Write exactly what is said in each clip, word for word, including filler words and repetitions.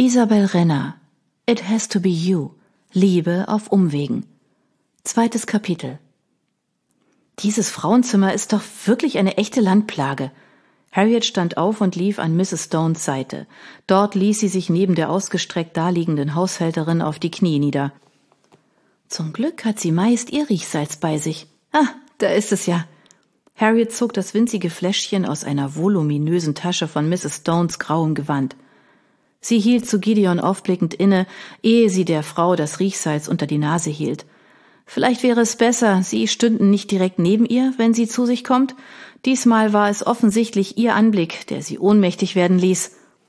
Isabel Renner, It Has to Be You, Liebe auf Umwegen. Zweites Kapitel. Dieses Frauenzimmer ist doch wirklich eine echte Landplage. Harriet stand auf und lief an Misses Stones Seite. Dort ließ sie sich neben der ausgestreckt daliegenden Haushälterin auf die Knie nieder. Zum Glück hat sie meist ihr Riechsalz bei sich. Ah, da ist es ja. Harriet zog das winzige Fläschchen aus einer voluminösen Tasche von Misses Stones grauem Gewand. Sie hielt zu Gideon aufblickend inne, ehe sie der Frau das Riechsalz unter die Nase hielt. Vielleicht wäre es besser, Sie stünden nicht direkt neben ihr, wenn sie zu sich kommt. Diesmal war es offensichtlich ihr Anblick, der sie ohnmächtig werden ließ.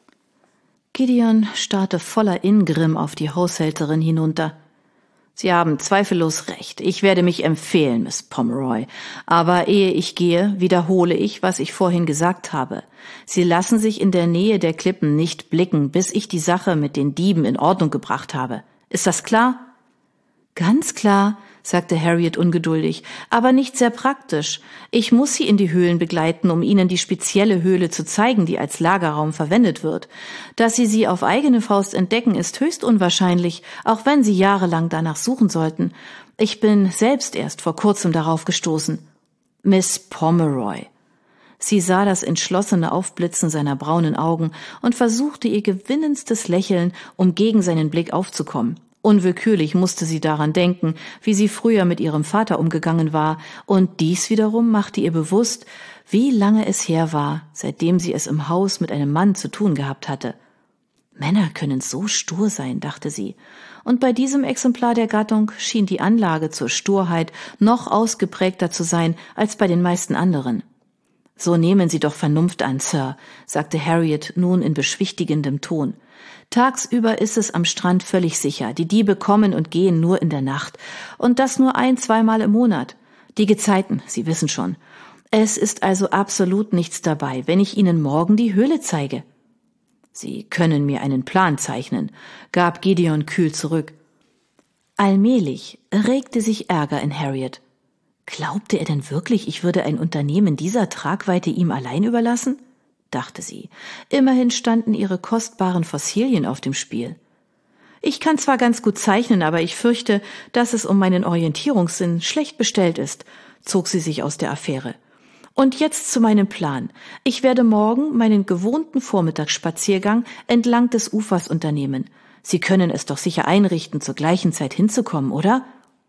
Gideon starrte voller Ingrimm auf die Haushälterin hinunter. »Sie haben zweifellos recht. Ich werde mich empfehlen, Miss Pomeroy. Aber ehe ich gehe, wiederhole ich, was ich vorhin gesagt habe. Sie lassen sich in der Nähe der Klippen nicht blicken, bis ich die Sache mit den Dieben in Ordnung gebracht habe. Ist das klar?« »Ganz klar«, sagte Harriet ungeduldig, »aber nicht sehr praktisch. Ich muss Sie in die Höhlen begleiten, um Ihnen die spezielle Höhle zu zeigen, die als Lagerraum verwendet wird. Dass Sie sie auf eigene Faust entdecken, ist höchst unwahrscheinlich, auch wenn Sie jahrelang danach suchen sollten. Ich bin selbst erst vor kurzem darauf gestoßen.« »Miss Pomeroy.« Sie sah das entschlossene Aufblitzen seiner braunen Augen und versuchte ihr gewinnendstes Lächeln, um gegen seinen Blick aufzukommen. Unwillkürlich musste sie daran denken, wie sie früher mit ihrem Vater umgegangen war, und dies wiederum machte ihr bewusst, wie lange es her war, seitdem sie es im Haus mit einem Mann zu tun gehabt hatte. Männer können so stur sein, dachte sie, und bei diesem Exemplar der Gattung schien die Anlage zur Sturheit noch ausgeprägter zu sein als bei den meisten anderen. »So nehmen Sie doch Vernunft an, Sir«, sagte Harriet nun in beschwichtigendem Ton. »Tagsüber ist es am Strand völlig sicher. Die Diebe kommen und gehen nur in der Nacht. Und das nur ein-, zweimal im Monat. Die Gezeiten, Sie wissen schon. Es ist also absolut nichts dabei, wenn ich Ihnen morgen die Höhle zeige.« »Sie können mir einen Plan zeichnen«, gab Gideon kühl zurück. Allmählich regte sich Ärger in Harriet. Glaubte er denn wirklich, ich würde ein Unternehmen dieser Tragweite ihm allein überlassen? Dachte sie. Immerhin standen ihre kostbaren Fossilien auf dem Spiel. Ich kann zwar ganz gut zeichnen, aber ich fürchte, dass es um meinen Orientierungssinn schlecht bestellt ist, zog sie sich aus der Affäre. Und jetzt zu meinem Plan. Ich werde morgen meinen gewohnten Vormittagsspaziergang entlang des Ufers unternehmen. Sie können es doch sicher einrichten, zur gleichen Zeit hinzukommen, oder?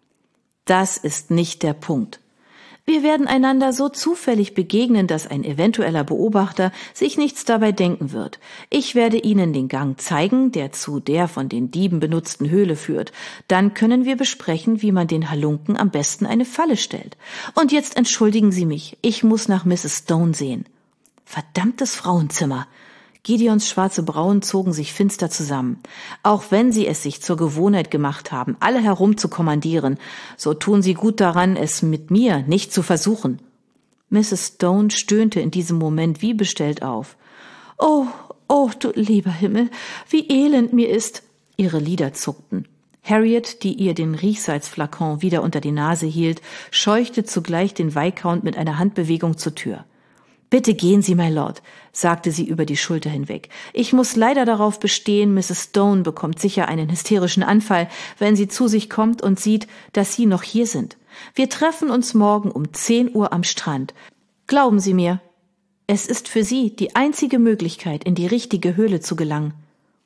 Das ist nicht der Punkt. Wir werden einander so zufällig begegnen, dass ein eventueller Beobachter sich nichts dabei denken wird. Ich werde Ihnen den Gang zeigen, der zu der von den Dieben benutzten Höhle führt. Dann können wir besprechen, wie man den Halunken am besten eine Falle stellt. Und jetzt entschuldigen Sie mich, ich muss nach Misses Stone sehen. Verdammtes Frauenzimmer! Gideons schwarze Brauen zogen sich finster zusammen. Auch wenn sie es sich zur Gewohnheit gemacht haben, alle herum zu kommandieren, so tun sie gut daran, es mit mir nicht zu versuchen. Misses Stone stöhnte in diesem Moment wie bestellt auf. »Oh, oh, du lieber Himmel, wie elend mir ist!« Ihre Lider zuckten. Harriet, die ihr den Riechsalzflakon wieder unter die Nase hielt, scheuchte zugleich den Viscount mit einer Handbewegung zur Tür. »Bitte gehen Sie, my Lord«, sagte sie über die Schulter hinweg. »Ich muss leider darauf bestehen, Misses Stone bekommt sicher einen hysterischen Anfall, wenn sie zu sich kommt und sieht, dass Sie noch hier sind. Wir treffen uns morgen um zehn Uhr am Strand. Glauben Sie mir, es ist für Sie die einzige Möglichkeit, in die richtige Höhle zu gelangen.«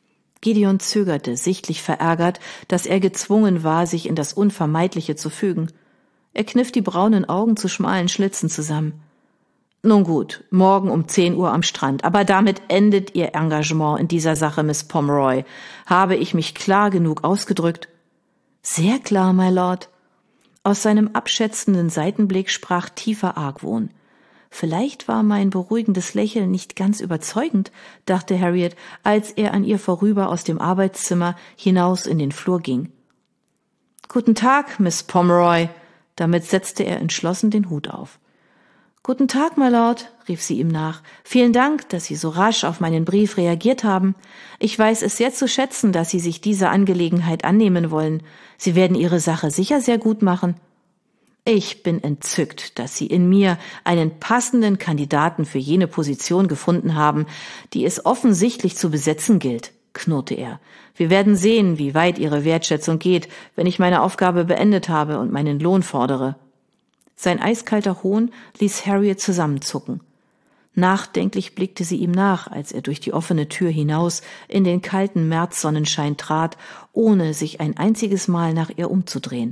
Gideon zögerte, sichtlich verärgert, dass er gezwungen war, sich in das Unvermeidliche zu fügen. Er kniff die braunen Augen zu schmalen Schlitzen zusammen. »Nun gut, morgen um zehn Uhr am Strand, aber damit endet Ihr Engagement in dieser Sache, Miss Pomeroy. Habe ich mich klar genug ausgedrückt?« »Sehr klar, my Lord.« Aus seinem abschätzenden Seitenblick sprach tiefer Argwohn. Vielleicht war mein beruhigendes Lächeln nicht ganz überzeugend, dachte Harriet, als er an ihr vorüber aus dem Arbeitszimmer hinaus in den Flur ging. »Guten Tag, Miss Pomeroy.« Damit setzte er entschlossen den Hut auf. »Guten Tag, my Lord«, rief sie ihm nach. »Vielen Dank, dass Sie so rasch auf meinen Brief reagiert haben. Ich weiß es sehr zu schätzen, dass Sie sich dieser Angelegenheit annehmen wollen. Sie werden Ihre Sache sicher sehr gut machen.« »Ich bin entzückt, dass Sie in mir einen passenden Kandidaten für jene Position gefunden haben, die es offensichtlich zu besetzen gilt«, knurrte er. »Wir werden sehen, wie weit Ihre Wertschätzung geht, wenn ich meine Aufgabe beendet habe und meinen Lohn fordere.« Sein eiskalter Hohn ließ Harriet zusammenzucken. Nachdenklich blickte sie ihm nach, als er durch die offene Tür hinaus in den kalten Märzsonnenschein trat, ohne sich ein einziges Mal nach ihr umzudrehen.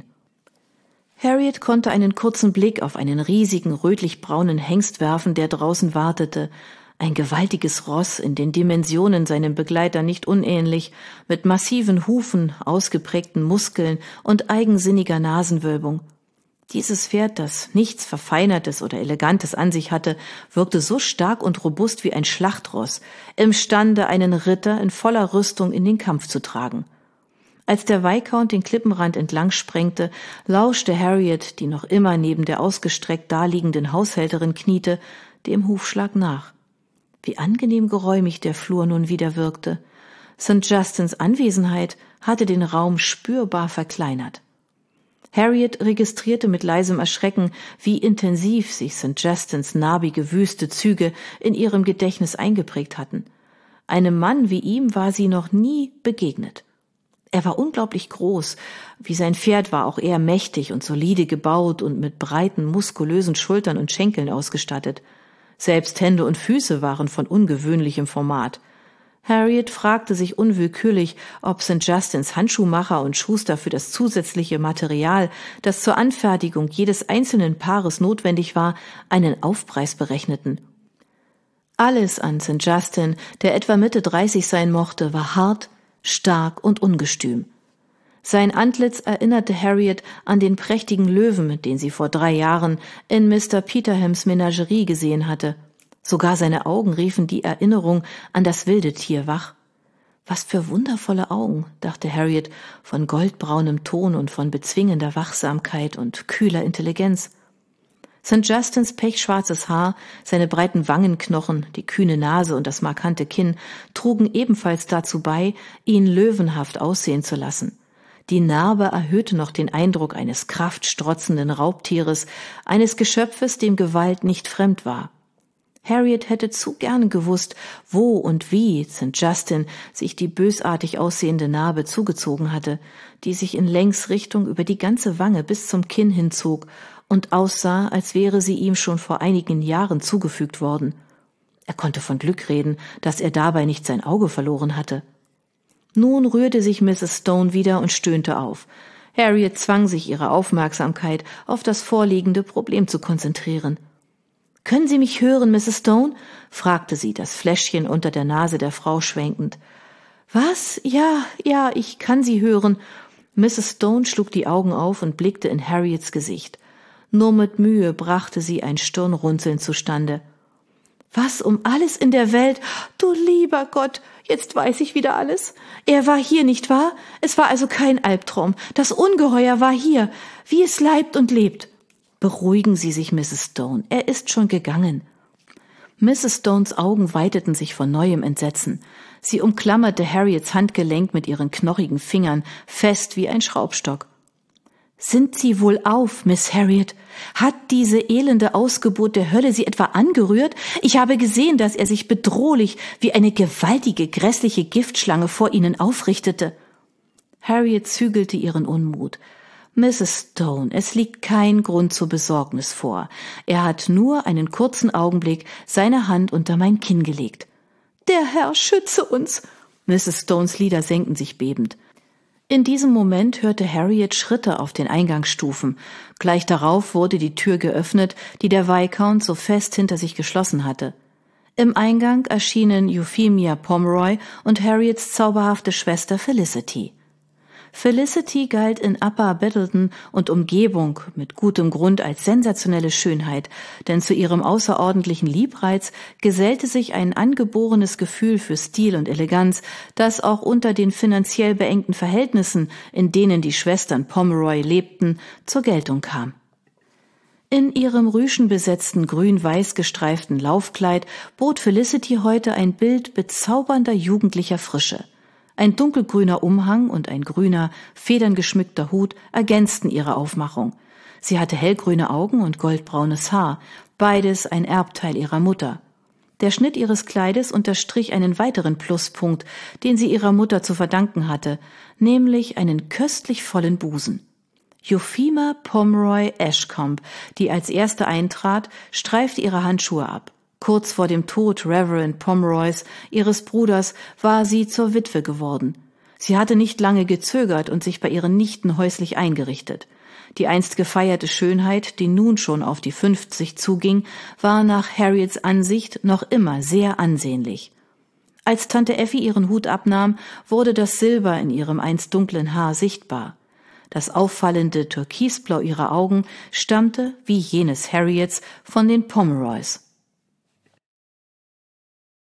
Harriet konnte einen kurzen Blick auf einen riesigen, rötlich-braunen Hengst werfen, der draußen wartete. Ein gewaltiges Ross, in den Dimensionen seinem Begleiter nicht unähnlich, mit massiven Hufen, ausgeprägten Muskeln und eigensinniger Nasenwölbung. Dieses Pferd, das nichts Verfeinertes oder Elegantes an sich hatte, wirkte so stark und robust wie ein Schlachtross, imstande, einen Ritter in voller Rüstung in den Kampf zu tragen. Als der Viscount den Klippenrand entlang sprengte, lauschte Harriet, die noch immer neben der ausgestreckt daliegenden Haushälterin kniete, dem Hufschlag nach. Wie angenehm geräumig der Flur nun wieder wirkte. Sankt Justins Anwesenheit hatte den Raum spürbar verkleinert. Harriet registrierte mit leisem Erschrecken, wie intensiv sich Sankt Justins narbige, wüste Züge in ihrem Gedächtnis eingeprägt hatten. Einem Mann wie ihm war sie noch nie begegnet. Er war unglaublich groß, wie sein Pferd war auch er mächtig und solide gebaut und mit breiten, muskulösen Schultern und Schenkeln ausgestattet. Selbst Hände und Füße waren von ungewöhnlichem Format. Harriet fragte sich unwillkürlich, ob Sankt Justins Handschuhmacher und Schuster für das zusätzliche Material, das zur Anfertigung jedes einzelnen Paares notwendig war, einen Aufpreis berechneten. Alles an Sankt Justin, der etwa Mitte dreißig sein mochte, war hart, stark und ungestüm. Sein Antlitz erinnerte Harriet an den prächtigen Löwen, den sie vor drei Jahren in Mister Peterhams Menagerie gesehen hatte. Sogar seine Augen riefen die Erinnerung an das wilde Tier wach. Was für wundervolle Augen, dachte Harriet, von goldbraunem Ton und von bezwingender Wachsamkeit und kühler Intelligenz. Sankt Justins pechschwarzes Haar, seine breiten Wangenknochen, die kühne Nase und das markante Kinn trugen ebenfalls dazu bei, ihn löwenhaft aussehen zu lassen. Die Narbe erhöhte noch den Eindruck eines kraftstrotzenden Raubtieres, eines Geschöpfes, dem Gewalt nicht fremd war. Harriet hätte zu gern gewusst, wo und wie Sankt Justin sich die bösartig aussehende Narbe zugezogen hatte, die sich in Längsrichtung über die ganze Wange bis zum Kinn hinzog und aussah, als wäre sie ihm schon vor einigen Jahren zugefügt worden. Er konnte von Glück reden, dass er dabei nicht sein Auge verloren hatte. Nun rührte sich Misses Stone wieder und stöhnte auf. Harriet zwang sich, ihre Aufmerksamkeit auf das vorliegende Problem zu konzentrieren. »Können Sie mich hören, Misses Stone?« fragte sie, das Fläschchen unter der Nase der Frau schwenkend. »Was? Ja, ja, ich kann Sie hören.« Misses Stone schlug die Augen auf und blickte in Harriets Gesicht. Nur mit Mühe brachte sie ein Stirnrunzeln zustande. »Was um alles in der Welt? Du lieber Gott, jetzt weiß ich wieder alles. Er war hier, nicht wahr? Es war also kein Albtraum. Das Ungeheuer war hier, wie es leibt und lebt.« »Beruhigen Sie sich, Misses Stone, er ist schon gegangen.« Misses Stones Augen weiteten sich vor neuem Entsetzen. Sie umklammerte Harriets Handgelenk mit ihren knochigen Fingern, fest wie ein Schraubstock. »Sind Sie wohl auf, Miss Harriet? Hat diese elende Ausgeburt der Hölle Sie etwa angerührt? Ich habe gesehen, dass er sich bedrohlich wie eine gewaltige, grässliche Giftschlange vor Ihnen aufrichtete.« Harriet zügelte ihren Unmut. »Misses Stone, es liegt kein Grund zur Besorgnis vor. Er hat nur einen kurzen Augenblick seine Hand unter mein Kinn gelegt.« »Der Herr schütze uns!« Misses Stones Lider senkten sich bebend. In diesem Moment hörte Harriet Schritte auf den Eingangsstufen. Gleich darauf wurde die Tür geöffnet, die der Viscount so fest hinter sich geschlossen hatte. Im Eingang erschienen Euphemia Pomeroy und Harriets zauberhafte Schwester Felicity. Felicity galt in Upper Biddleton und Umgebung mit gutem Grund als sensationelle Schönheit, denn zu ihrem außerordentlichen Liebreiz gesellte sich ein angeborenes Gefühl für Stil und Eleganz, das auch unter den finanziell beengten Verhältnissen, in denen die Schwestern Pomeroy lebten, zur Geltung kam. In ihrem rüschenbesetzten grün-weiß gestreiften Laufkleid bot Felicity heute ein Bild bezaubernder jugendlicher Frische. Ein dunkelgrüner Umhang und ein grüner, federngeschmückter Hut ergänzten ihre Aufmachung. Sie hatte hellgrüne Augen und goldbraunes Haar, beides ein Erbteil ihrer Mutter. Der Schnitt ihres Kleides unterstrich einen weiteren Pluspunkt, den sie ihrer Mutter zu verdanken hatte, nämlich einen köstlich vollen Busen. Euphemia Pomeroy Ashcombe, die als erste eintrat, streifte ihre Handschuhe ab. Kurz vor dem Tod Reverend Pomeroys, ihres Bruders, war sie zur Witwe geworden. Sie hatte nicht lange gezögert und sich bei ihren Nichten häuslich eingerichtet. Die einst gefeierte Schönheit, die nun schon auf die fünfzig zuging, war nach Harriets Ansicht noch immer sehr ansehnlich. Als Tante Effie ihren Hut abnahm, wurde das Silber in ihrem einst dunklen Haar sichtbar. Das auffallende Türkisblau ihrer Augen stammte, wie jenes Harriets, von den Pomeroys.